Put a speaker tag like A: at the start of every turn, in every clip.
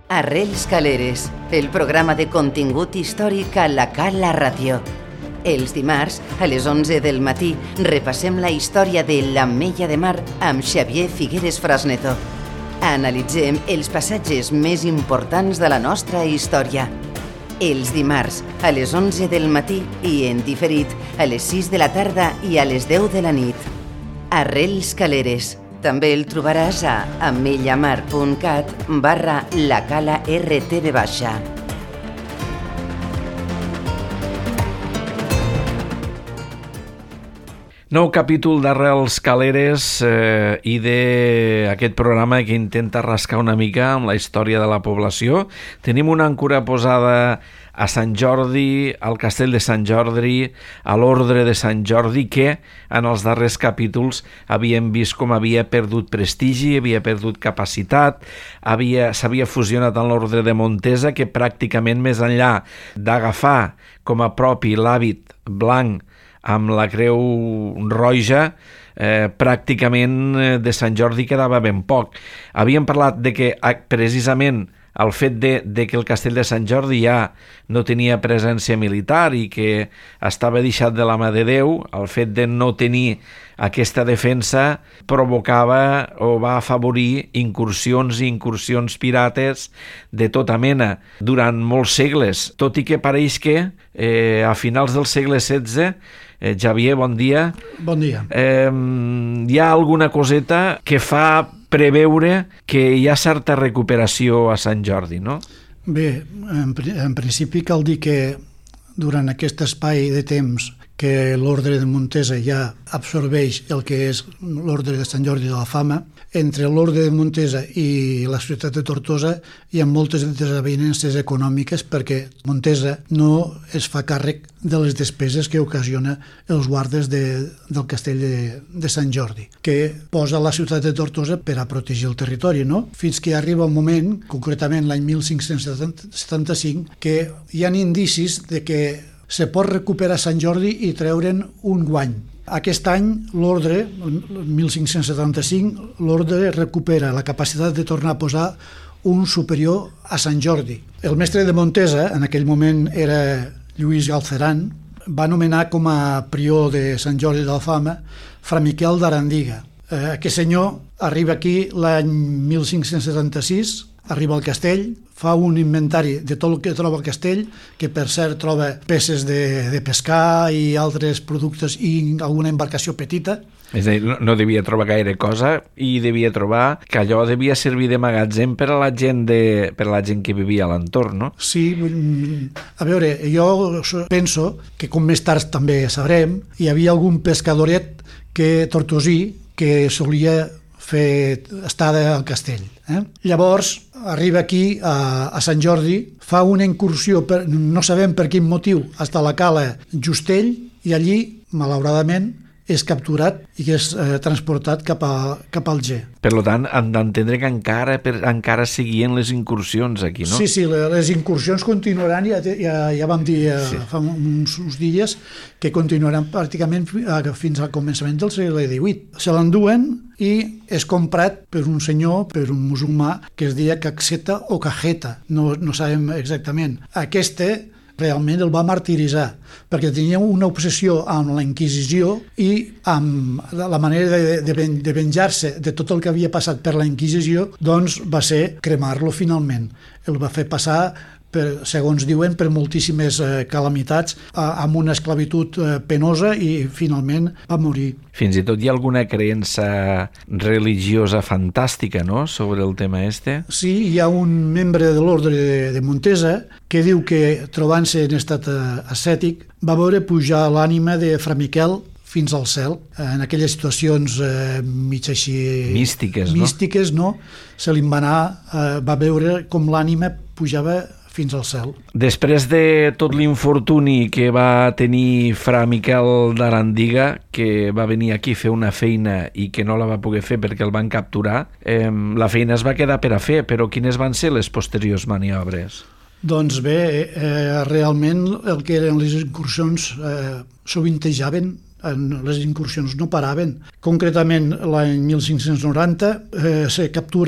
A: Arrels Caleres, el programa de contingut històric a la Cala Ràdio. Els dimarts, a les 11 del matí, repassem la història de l'Ametlla de Mar amb Xavier Figueres Frasneto. Analitzem els passatges més importants de la nostra història. Els dimarts, a les 11 del matí i en diferit, a les 6 de la tarda i a les 10 de la nit. Arrels Caleres. També el trobaràs a ametllamar.cat/lacala-rtv.
B: Nou capítol d'Arrels Caleres i d'aquest programa que intenta rascar una mica amb la història de la població. Tenim una àncora posada a Sant Jordi, al castell de Sant Jordi, a l'Ordre de Sant Jordi, que en els darrers capítols havíem vist com havia perdut prestigi, havia perdut capacitat, s'havia fusionat amb l'Ordre de Montesa, que pràcticament més enllà d'agafar com a propi l'hàbit blanc amb la creu roja, pràcticament de Sant Jordi quedava ben poc. Havíem parlat de que precisament el fet de que el castell de Sant Jordi ja no tenia presència militar i que estava deixat de la mà de Déu, el fet de no tenir aquesta defensa provocava o va afavorir incursions i incursions pirates de tota mena durant molts segles, tot i que pareix que a finals del segle XVI, Xavier, bon dia.
C: Bon dia.
B: Hi ha alguna coseta que fa preveure que hi ha certa recuperació a Sant Jordi, no?
C: Bé, en principi cal dir que durant aquest espai de temps que l'Ordre de Montesa ja absorbeix el que és l'Ordre de Sant Jordi de la Fama, entre l'Ordre de Montesa i la ciutat de Tortosa hi ha moltes desavinences econòmiques perquè Montesa no es fa càrrec de les despeses que ocasiona els guardes del castell de Sant Jordi, que posa la ciutat de Tortosa per a protegir el territori, no? Fins que arriba un moment, concretament l'any 1575, que hi ha indicis de que se pot recuperar Sant Jordi i treure'n un guany. Aquest any, l'ordre, el 1575, l'ordre recupera la capacitat de tornar a posar un superior a Sant Jordi. El mestre de Montesa, en aquell moment era Lluís Galceran, va nomenar com a prior de Sant Jordi de la Fama Fra Miquel d'Arandiga. Aquest senyor arriba aquí l'any 1576, arriba al castell, fa un inventari de tot el que troba al castell, que per cert troba peces de pescar i altres productes i alguna embarcació petita.
B: És a dir, no devia trobar gaire cosa i devia trobar que allò devia servir de magatzem per a la gent que vivia a l'entorn, no?
C: Sí, a veure, jo penso que com més tard també sabrem, hi havia algun pescadoret tortosí que solia fer estada al castell. Llavors arriba aquí a Sant Jordi, fa una incursió, no sabem per quin motiu, fins a la cala Justell, i allí, malauradament, és capturat i és transportat cap a Alger.
B: Per tant, han d'entendre que encara seguien les incursions aquí, no?
C: Sí, les incursions continuaran, ja vam dir fa uns dies, que continuaran pràcticament fins al començament del segle XVIII. Se l'enduen i és comprat per un senyor, per un musulmà, que es deia Caxeta o Cajeta, no sabem exactament. Aquest realment el va martiritzar, perquè tenia una obsessió amb la Inquisició i amb la manera de venjar-se de tot el que havia passat per la Inquisició, doncs va ser cremar-lo finalment. El va fer passar, segons diuen, per moltíssimes calamitats, amb una esclavitud penosa i finalment va morir.
B: Fins i tot hi ha alguna creença religiosa fantàstica, no?, sobre el tema este?
C: Sí, hi ha un membre de l'ordre de Montesa que diu que, trobant-se en estat ascètic, va veure pujar l'ànima de Fra Miquel fins al cel, en aquelles situacions mig així místiques, no? Se li va veure com l'ànima pujava fins al cel.
B: Després de tot l'infortuni que va tenir Fra Miquel d'Arandiga, que va venir aquí a fer una feina i que no la va poder fer perquè el van capturar, la feina es va quedar per a fer, però quines van ser les posteriors maniobres?
C: Doncs bé, realment el que eren les incursions sovintejaven, les incursions no paraven. Concretament, l'any 1590 se capturen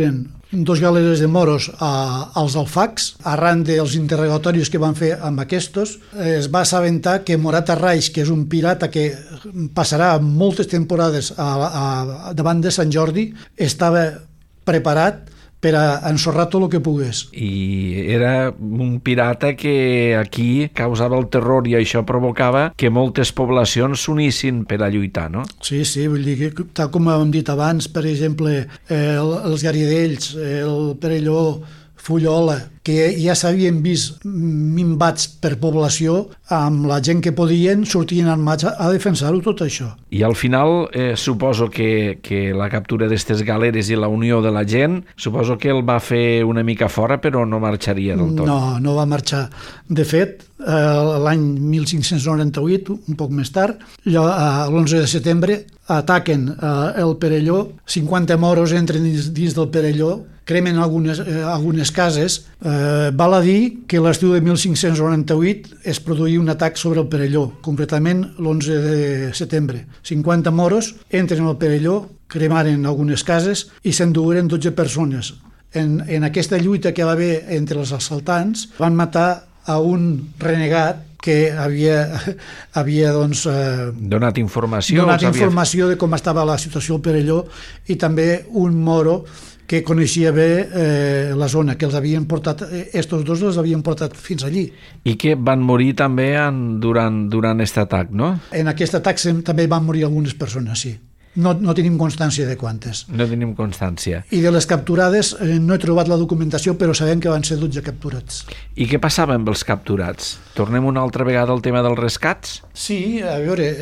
C: 2 galeres de moros als alfacs. Arran dels interrogatoris que van fer amb aquests, es va assabentar que Morat Arraix, que és un pirata que passarà moltes temporades davant de Sant Jordi, estava preparat per a ensorrar tot el que pogués.
B: I era un pirata que aquí causava el terror i això provocava que moltes poblacions s'unissin per a lluitar, no?
C: Sí, vull dir que, tal com hem dit abans, per exemple, els Garidells, el Perelló, Fullola, que ja s'havien vist minvats per població, amb la gent que podien sortien armats a defensar-ho tot això.
B: I al final suposo que la captura d'aquestes galeres i la unió de la gent, suposo que el va fer una mica fora, però no marxaria del tot.
C: No va marxar. De fet, l'any 1598, un poc més tard, l'11 de setembre, ataquen el Perelló, 50 moros entren dins del Perelló, cremen algunes cases. Val a dir que l'estiu de 1598 es produí un atac sobre el Perelló, concretament l'11 de setembre. 50 moros entren al Perelló, cremaren algunes cases i s'endugueren 12 persones. En aquesta lluita que va haver entre els assaltants, van matar a un renegat que havia
B: donat informació
C: de com estava la situació al Perelló, i també un moro que coneixia bé la zona, que els havien portat, estos dos els havien portat fins allí.
B: I que van morir també durant aquest atac, no?
C: En aquest atac també van morir algunes persones, sí. No tenim constància de quantes.
B: No tenim constància.
C: I de les capturades no he trobat la documentació, però sabem que van ser 12 capturats.
B: I què passava amb els capturats? Tornem una altra vegada al tema dels rescats?
C: Sí, a veure,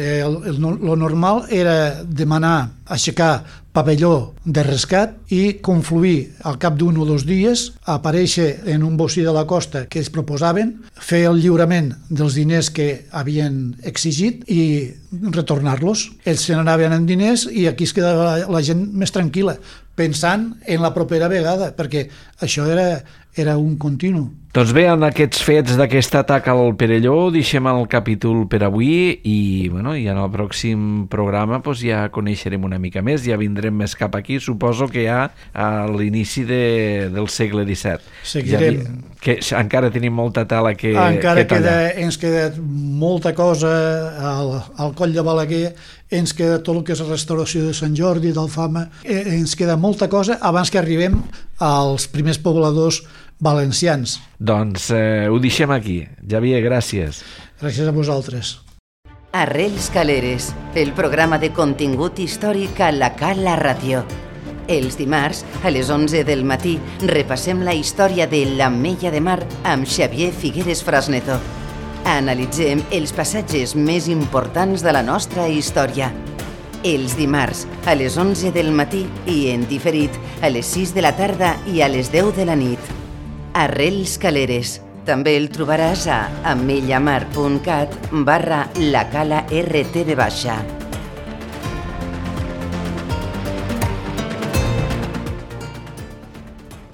C: lo normal era demanar, aixecar pavelló de rescat i confluir al cap d'un o 2 dies, aparèixer en un bocí de la costa que es proposaven, fer el lliurament dels diners que havien exigit i retornar-los. Ells se n'anaven amb diners i aquí es quedava la gent més tranquil·la, pensant en la propera vegada, perquè això era un continu.
B: Doncs bé, en aquests fets d'aquest atac al Perelló deixem el capítol per avui i en el pròxim programa ja coneixerem una mica més, ja vindrem més cap aquí, suposo que ja a l'inici del segle XVII.
C: Seguirem.
B: Que encara tenim molta tela que
C: tallar. Ens queda molta cosa al Coll de Balaguer, ens queda tot el que és la restauració de Sant Jordi, d'Alfama, ens queda molta cosa abans que arribem als primers pobladors valencians.
B: Doncs ho deixem aquí. Javier, gràcies.
C: Gràcies a vosaltres.
A: Arrels Caleres, el programa de contingut històric a la Cala Ràdio. Els dimarts, a les 11 del matí, repassem la història de l'Ametlla de Mar amb Xavier Figueres Frasneto. Analitzem els passatges més importants de la nostra història. Els dimarts, a les 11 del matí i en diferit, a les 6 de la tarda i a les 10 de la nit. Arrels Caleres. També el trobaràs a ametllamar.cat/lacala-rtv.